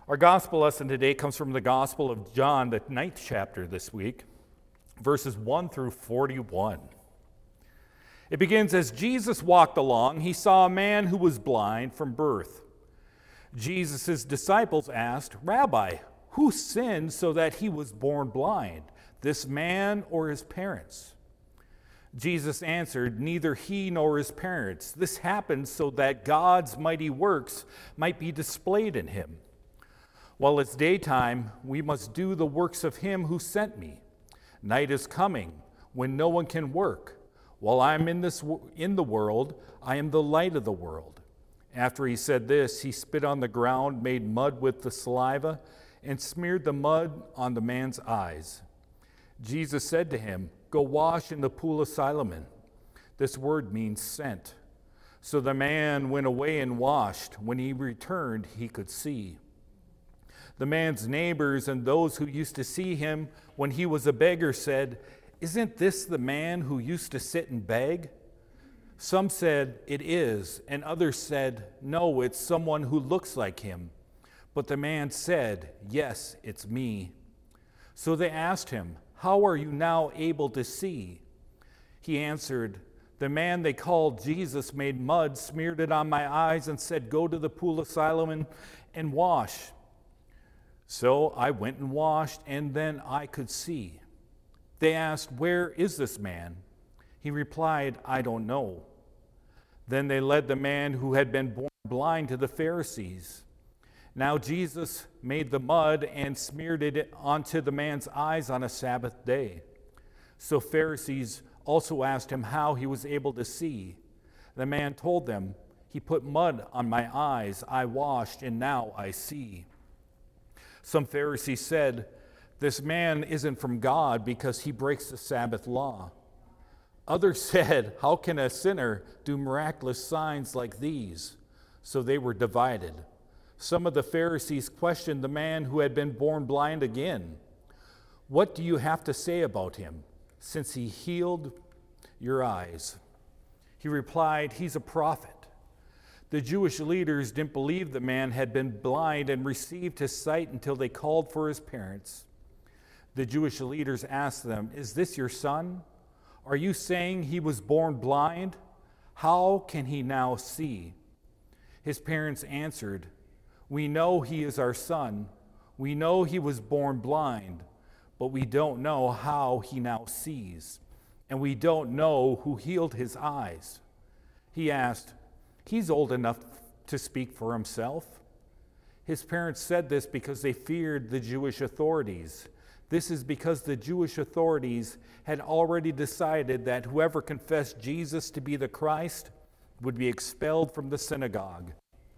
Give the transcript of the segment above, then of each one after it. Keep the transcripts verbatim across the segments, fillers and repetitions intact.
Our gospel lesson today comes from the Gospel of John, the ninth chapter this week, verses one through forty-one. It begins, as Jesus walked along, he saw a man who was blind from birth. Jesus' disciples asked, "Rabbi, who sinned so that he was born blind, this man or his parents?" Jesus answered, "Neither he nor his parents. This happened so that God's mighty works might be displayed in him. While it's daytime, we must do the works of him who sent me. Night is coming when no one can work. While I'm in this in the world, I am the light of the world." After he said this, he spit on the ground, made mud with the saliva, and smeared the mud on the man's eyes. Jesus said to him, "Go wash in the pool of Siloam." This word means sent. So the man went away and washed. When he returned, he could see. The man's neighbors and those who used to see him when he was a beggar said, "Isn't this the man who used to sit and beg?" Some said, "It is," and others said, "No, it's someone who looks like him." But the man said, "Yes, it's me." So they asked him, "How are you now able to see?" He answered, "The man they called Jesus made mud, smeared it on my eyes, and said, 'Go to the pool of Siloam and wash.' So I went and washed, and then I could see." They asked, "Where is this man?" He replied, "I don't know." Then they led the man who had been born blind to the Pharisees. Now Jesus made the mud and smeared it onto the man's eyes on a Sabbath day. So Pharisees also asked him how he was able to see. The man told them, "He put mud on my eyes, I washed, and now I see." Some Pharisees said, "This man isn't from God because he breaks the Sabbath law." Others said, "How can a sinner do miraculous signs like these?" So they were divided. Some of the Pharisees questioned the man who had been born blind again. "What do you have to say about him, since he healed your eyes?" He replied, "He's a prophet." The Jewish leaders didn't believe the man had been blind and received his sight until they called for his parents. The Jewish leaders asked them, "Is this your son? Are you saying he was born blind? How can he now see?" His parents answered, "We know he is our son. We know he was born blind, but we don't know how he now sees, and we don't know who healed his eyes." He asked, "He's old enough to speak for himself." His parents said this because they feared the Jewish authorities. This is because the Jewish authorities had already decided that whoever confessed Jesus to be the Christ would be expelled from the synagogue.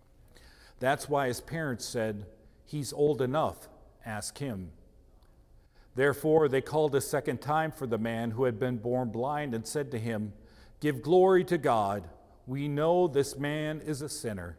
That's why his parents said, "He's old enough, ask him." Therefore, they called a second time for the man who had been born blind and said to him, "Give glory to God. We know this man is a sinner."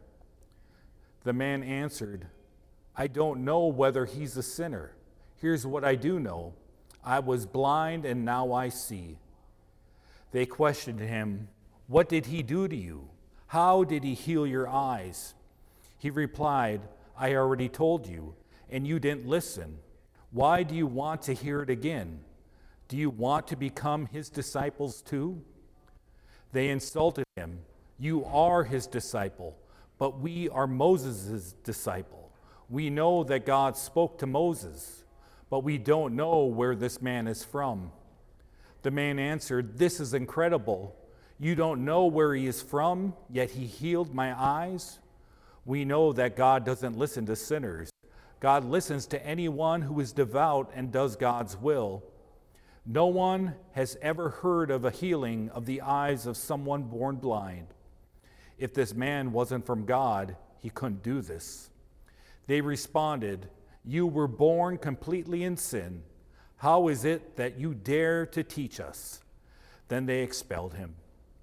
The man answered, "I don't know whether he's a sinner. Here's what I do know. I was blind and now I see." They questioned him, "What did he do to you? How did he heal your eyes?" He replied, "I already told you, and you didn't listen. Why do you want to hear it again? Do you want to become his disciples too?" They insulted him. "You are his disciple, but we are Moses' disciple. We know that God spoke to Moses, but we don't know where this man is from." The man answered, "This is incredible. You don't know where he is from, yet he healed my eyes? We know that God doesn't listen to sinners. God listens to anyone who is devout and does God's will. No one has ever heard of a healing of the eyes of someone born blind. If this man wasn't from God, he couldn't do this." They responded, "You were born completely in sin. How is it that you dare to teach us?" Then they expelled him.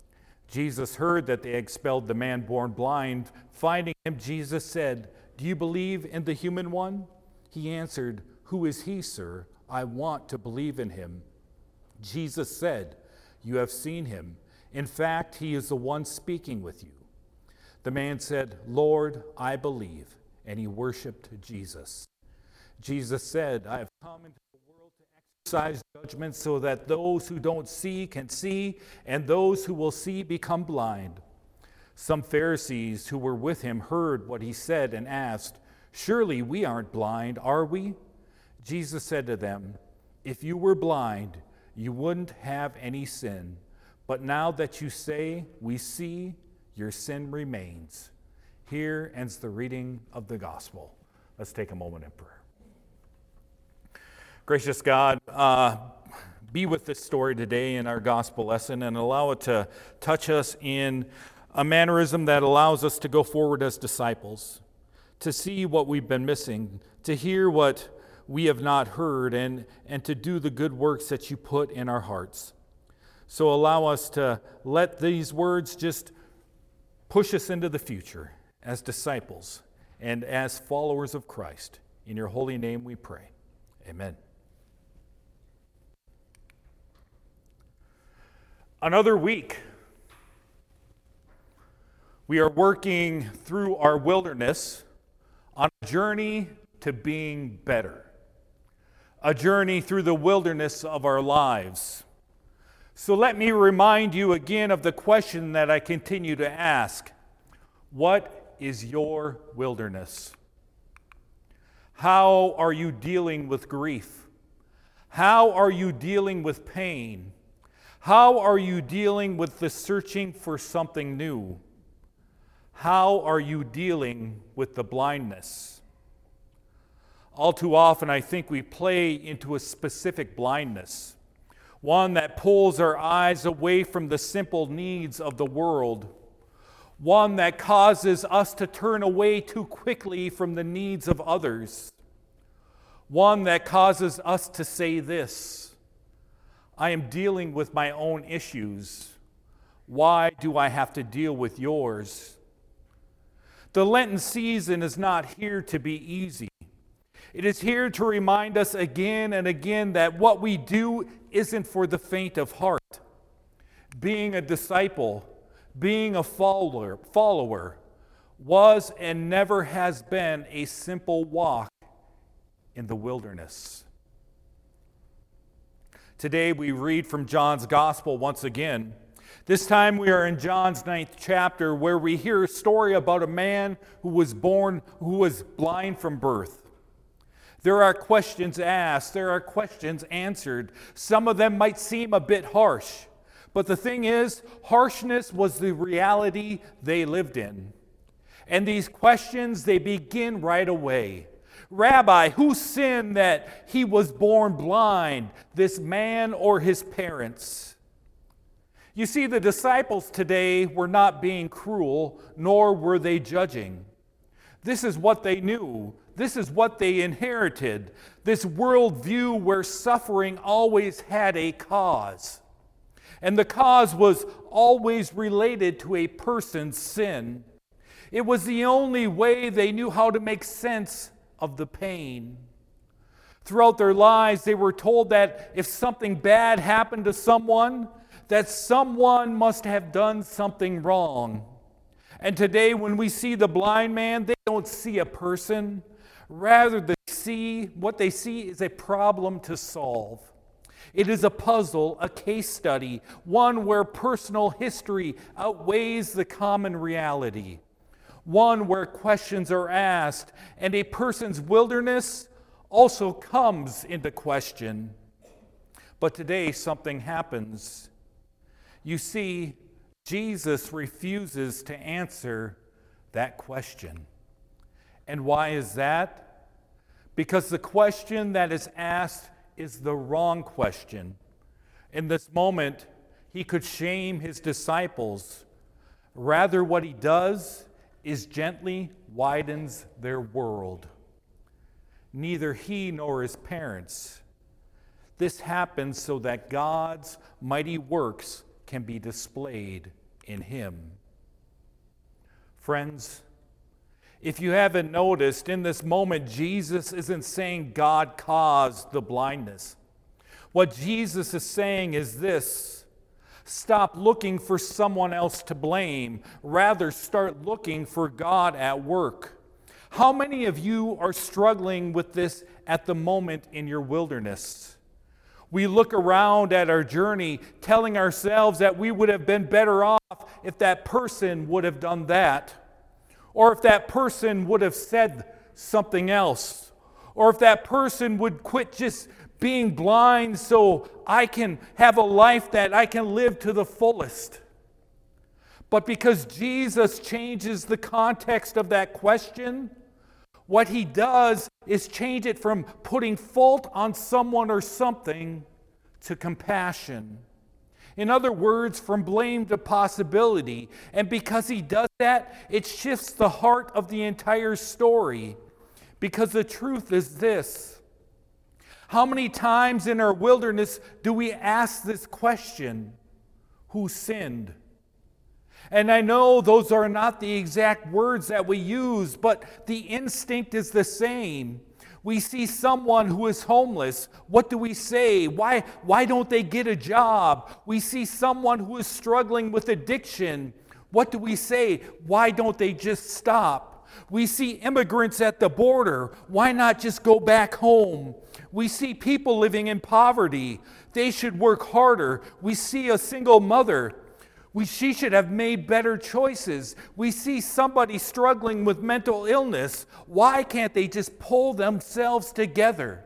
Jesus heard that they expelled the man born blind. Finding him, Jesus said, "Do you believe in the human one?" He answered, "Who is he, sir? I want to believe in him." Jesus said, "You have seen him. In fact, he is the one speaking with you." The man said, "Lord, I believe," and he worshiped Jesus. Jesus said, I have come into the world to exercise judgment so that those who don't see can see, and those who will see become blind. Some Pharisees who were with him heard what he said and asked, Surely we aren't blind, are we? Jesus said to them, If you were blind, you wouldn't have any sin. But now that you say, we see, your sin remains. Here ends the reading of the gospel. Let's take a moment in prayer. Gracious God, uh, be with this story today in our gospel lesson and allow it to touch us in a mannerism that allows us to go forward as disciples, to see what we've been missing, to hear what we have not heard, and, and to do the good works that you put in our hearts. So allow us to let these words just push us into the future as disciples and as followers of Christ. In your holy name we pray. Amen. Another week. We are working through our wilderness on a journey to being better. A journey through the wilderness of our lives. So let me remind you again of the question that I continue to ask. What is your wilderness? How are you dealing with grief? How are you dealing with pain? How are you dealing with the searching for something new? How are you dealing with the blindness? All too often, I think we play into a specific blindness, one that pulls our eyes away from the simple needs of the world, one that causes us to turn away too quickly from the needs of others, one that causes us to say this, I am dealing with my own issues. Why do I have to deal with yours? The Lenten season is not here to be easy. It is here to remind us again and again that what we do isn't for the faint of heart. Being a disciple, being a follower, follower was and never has been a simple walk in the wilderness. Today we read from John's Gospel once again. This time we are in John's ninth chapter, where we hear a story about a man who was born, who was blind from birth. There are questions asked, there are questions answered. Some of them might seem a bit harsh, but the thing is, harshness was the reality they lived in. And these questions, they begin right away. Rabbi, who sinned that he was born blind, this man or his parents? You see, the disciples today were not being cruel, nor were they judging. This is what they knew. This is what they inherited. This worldview where suffering always had a cause. And the cause was always related to a person's sin. It was the only way they knew how to make sense of the pain. Throughout their lives, they were told that if something bad happened to someone, that someone must have done something wrong. And today, when we see the blind man, they don't see a person. Rather, they see, what they see is a problem to solve. It is a puzzle, a case study, one where personal history outweighs the common reality. One where questions are asked, and a person's wilderness also comes into question. But today, something happens. You see, Jesus refuses to answer that question. And why is that? Because the question that is asked is the wrong question. In this moment, he could shame his disciples. Rather, what he does is gently widens their world. Neither he nor his parents. This happens so that God's mighty works can be displayed in him. Friends, if you haven't noticed, in this moment, Jesus isn't saying God caused the blindness. What Jesus is saying is this: stop looking for someone else to blame. Rather, start looking for God at work. How many of you are struggling with this at the moment in your wilderness? We look around at our journey telling ourselves that we would have been better off if that person would have done that, or if that person would have said something else, or if that person would quit just being blind so I can have a life that I can live to the fullest. But because Jesus changes the context of that question, what he does is change it from putting fault on someone or something to compassion. In other words, from blame to possibility. And because he does that, it shifts the heart of the entire story. Because the truth is this: how many times in our wilderness do we ask this question? Who sinned? And I know those are not the exact words that we use, but the instinct is the same. We see someone who is homeless. What do we say? Why, why don't they get a job? We see someone who is struggling with addiction. What do we say? Why don't they just stop? We see immigrants at the border. Why not just go back home? We see people living in poverty. They should work harder. We see a single mother. We, she should have made better choices. We see somebody struggling with mental illness. Why can't they just pull themselves together?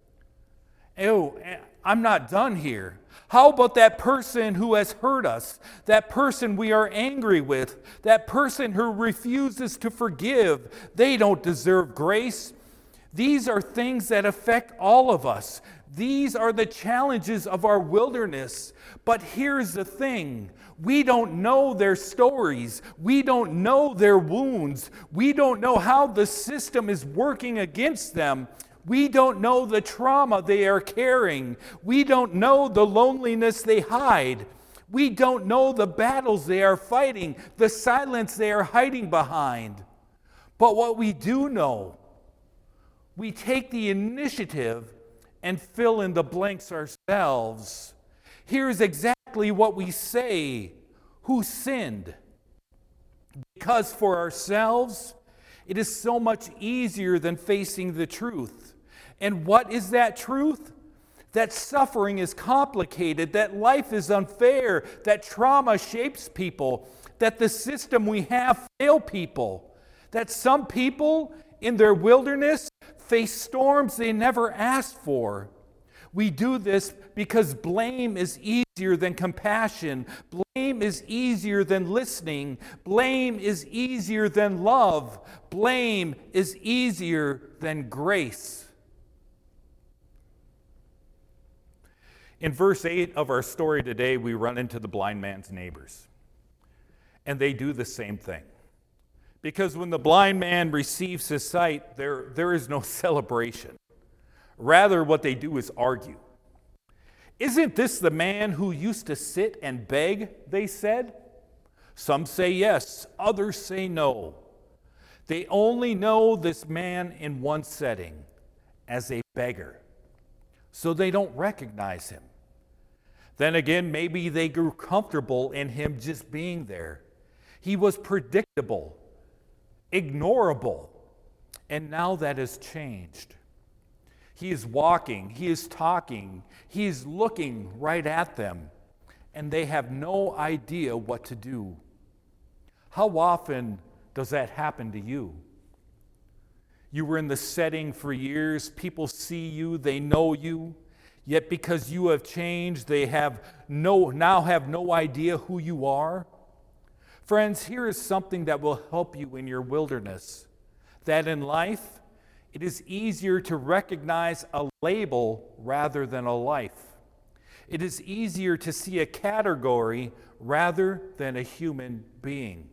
Oh, I'm not done here. How about that person who has hurt us? That person we are angry with? That person who refuses to forgive? They don't deserve grace. These are things that affect all of us. These are the challenges of our wilderness. But here's the thing. We don't know their stories. We don't know their wounds. We don't know how the system is working against them. We don't know the trauma they are carrying. We don't know the loneliness they hide. We don't know the battles they are fighting, the silence they are hiding behind. But what we do know, we take the initiative and fill in the blanks ourselves. Here's exactly what we say: who sinned? Because for ourselves, it is so much easier than facing the truth. And what is that truth? That suffering is complicated, that life is unfair, that trauma shapes people, that the system we have fail people, that some people in their wilderness face storms they never asked for. We do this because blame is easier than compassion. Blame is easier than listening. Blame is easier than love. Blame is easier than grace. In verse eight of our story today, we run into the blind man's neighbors. And they do the same thing. Because when the blind man receives his sight, there, there is no celebration. Rather, what they do is argue. Isn't this the man who used to sit and beg, they said? Some say yes, others say no. They only know this man in one setting, as a beggar. So they don't recognize him. Then again, maybe they grew comfortable in him just being there. He was predictable, ignorable, and now that has changed. He is walking, he is talking, he is looking right at them, and they have no idea what to do. How often does that happen to you? You were in the setting for years, people see you, they know you, yet because you have changed, they have no now have no idea who you are. Friends, here is something that will help you in your wilderness. That in life, it is easier to recognize a label rather than a life. It is easier to see a category rather than a human being.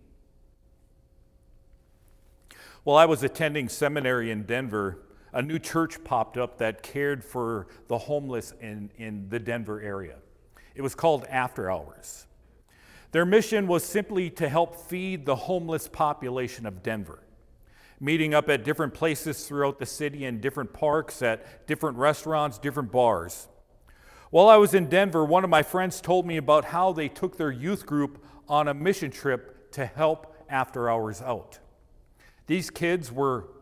While I was attending seminary in Denver, a new church popped up that cared for the homeless in, in the Denver area. It was called After Hours. Their mission was simply to help feed the homeless population of Denver, meeting up at different places throughout the city, in different parks, at different restaurants, different bars. While I was in Denver, one of my friends told me about how they took their youth group on a mission trip to help After Hours out. These kids were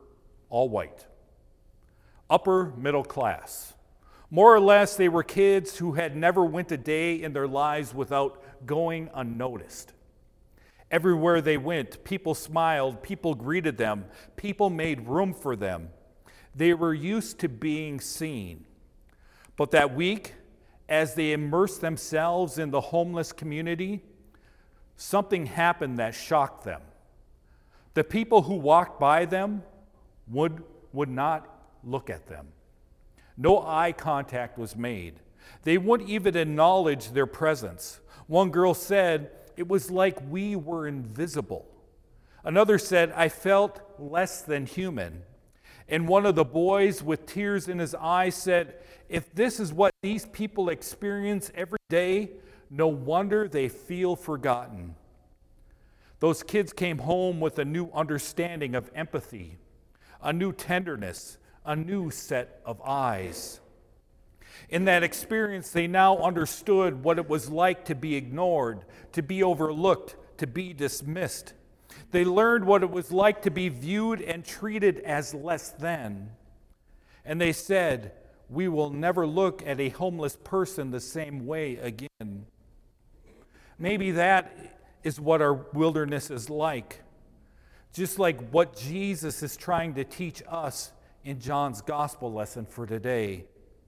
all white, upper middle class. More or less, they were kids who had never went a day in their lives without going unnoticed. Everywhere they went, people smiled, people greeted them, people made room for them. They were used to being seen. But that week, as they immersed themselves in the homeless community, something happened that shocked them. The people who walked by them would, would not look at them. No eye contact was made. They wouldn't even acknowledge their presence. One girl said, "It was like we were invisible." Another said, "I felt less than human." And one of the boys with tears in his eyes said, "If this is what these people experience every day, no wonder they feel forgotten." Those kids came home with a new understanding of empathy, a new tenderness, a new set of eyes. In that experience, they now understood what it was like to be ignored, to be overlooked, to be dismissed. They learned what it was like to be viewed and treated as less than. And they said, "We will never look at a homeless person the same way again." Maybe that is what our wilderness is like, just like what Jesus is trying to teach us in John's gospel lesson for today.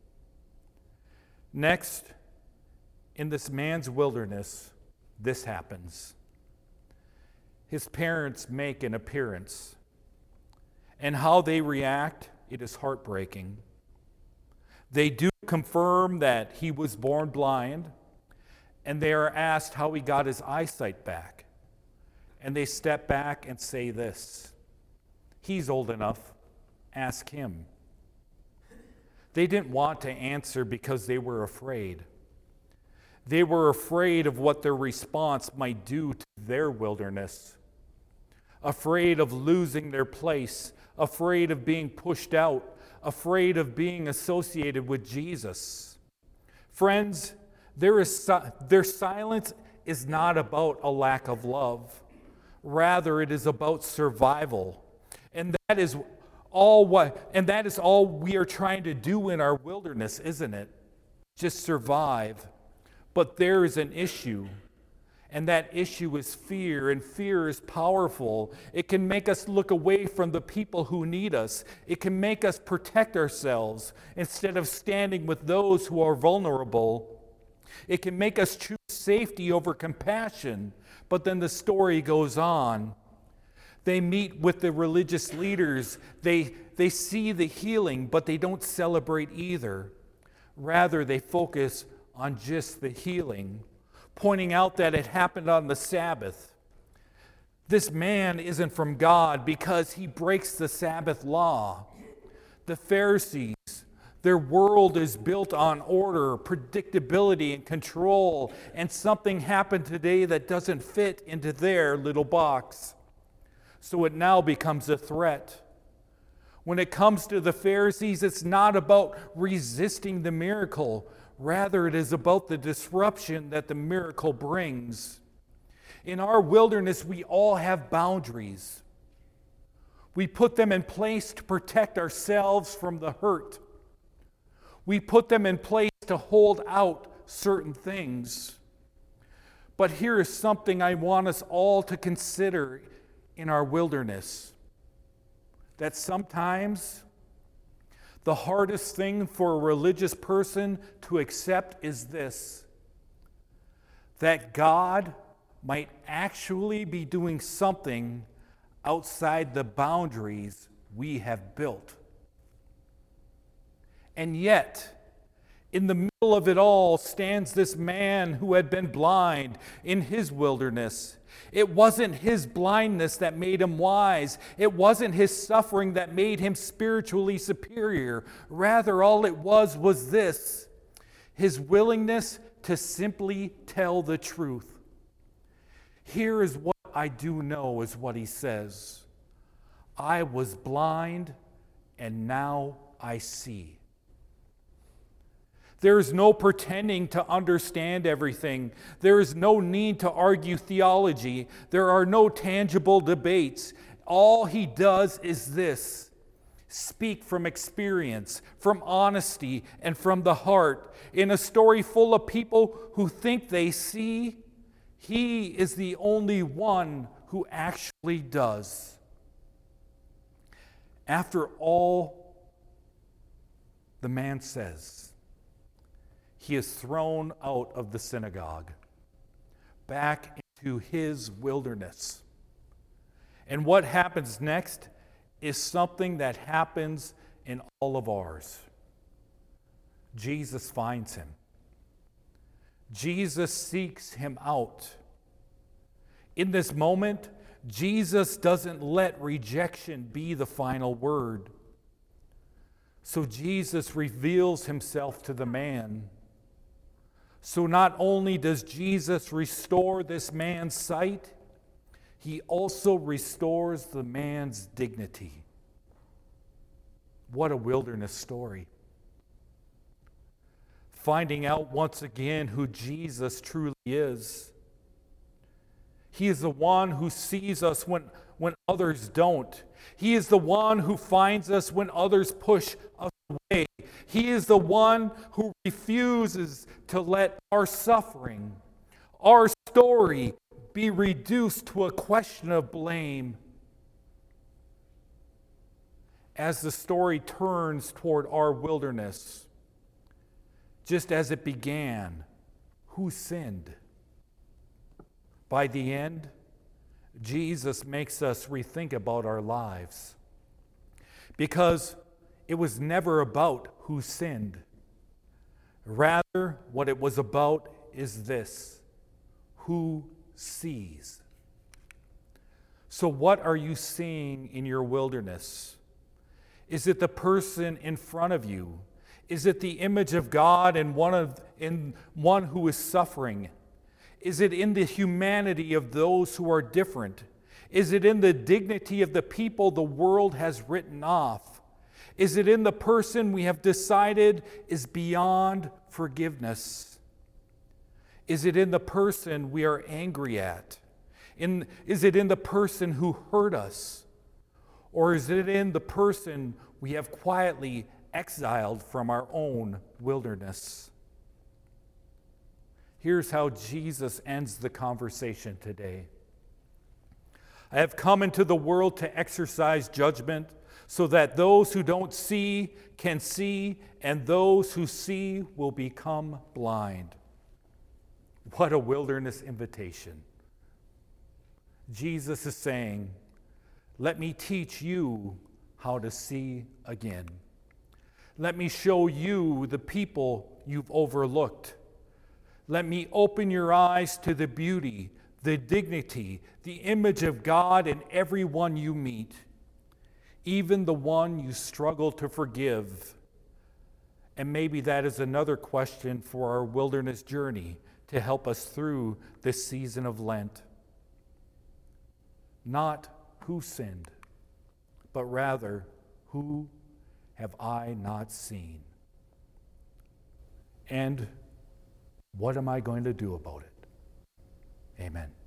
Next, in this man's wilderness, this happens. His parents make an appearance, and how they react, it is heartbreaking. They do confirm that he was born blind, and they are asked how he got his eyesight back. And they step back and say this: "He's old enough, ask him." They didn't want to answer because they were afraid. They were afraid of what their response might do to their wilderness, afraid of losing their place, afraid of being pushed out, afraid of being associated with Jesus. Friends, there is si- their silence is not about a lack of love. Rather, it is about survival. And that is all what and that is all we are trying to do in our wilderness, isn't it? Just survive. But there is an issue, and that issue is fear, and fear is powerful. It can make us look away from the people who need us. It can make us protect ourselves instead of standing with those who are vulnerable. It can make us choose safety over compassion. But then the story goes on. They meet with the religious leaders. They, they see the healing, but they don't celebrate either. Rather, they focus on just the healing, pointing out that it happened on the Sabbath. This man isn't from God because he breaks the Sabbath law. The Pharisees, their world is built on order, predictability, and control, and something happened today that doesn't fit into their little box. So it now becomes a threat. When it comes to the Pharisees, it's not about resisting the miracle. Rather, it is about the disruption that the miracle brings. In our wilderness, we all have boundaries. We put them in place to protect ourselves from the hurt. We put them in place to hold out certain things. But here is something I want us all to consider in our wilderness. That sometimes the hardest thing for a religious person to accept is this: that God might actually be doing something outside the boundaries we have built. And yet, in the middle of it all stands this man who had been blind in his wilderness. It wasn't his blindness that made him wise. It wasn't his suffering that made him spiritually superior. Rather, all it was was this: his willingness to simply tell the truth. Here is what I do know, is what he says: I was blind, and now I see. There is no pretending to understand everything. There is no need to argue theology. There are no tangible debates. All he does is this: speak from experience, from honesty, and from the heart. In a story full of people who think they see, he is the only one who actually does. After all, the man says, he is thrown out of the synagogue, back into his wilderness. And what happens next is something that happens in all of ours. Jesus finds him. Jesus seeks him out. In this moment, Jesus doesn't let rejection be the final word. So Jesus reveals himself to the man. So not only does Jesus restore this man's sight, he also restores the man's dignity. What a wilderness story. Finding out once again who Jesus truly is. He is the one who sees us when, when others don't. He is the one who finds us when others push us away. He is the one who refuses to let our suffering, our story, be reduced to a question of blame. As the story turns toward our wilderness, just as it began, who sinned? By the end, Jesus makes us rethink about our lives. Because it was never about who sinned. Rather, what it was about is this: who sees. So what are you seeing in your wilderness? Is it the person in front of you? Is it the image of God in one of in one who is suffering? Is it in the humanity of those who are different? Is it in the dignity of the people the world has written off? Is it in the person we have decided is beyond forgiveness? Is it in the person we are angry at? In, is it in the person who hurt us? Or is it in the person we have quietly exiled from our own wilderness? Here's how Jesus ends the conversation today. I have come into the world to exercise judgment so that those who don't see can see, and those who see will become blind. What a wilderness invitation. Jesus is saying, let me teach you how to see again. Let me show you the people you've overlooked. Let me open your eyes to the beauty, the dignity, the image of God in everyone you meet, even the one you struggle to forgive. And maybe that is another question for our wilderness journey to help us through this season of Lent. Not who sinned, but rather, who have I not seen? And what am I going to do about it? Amen.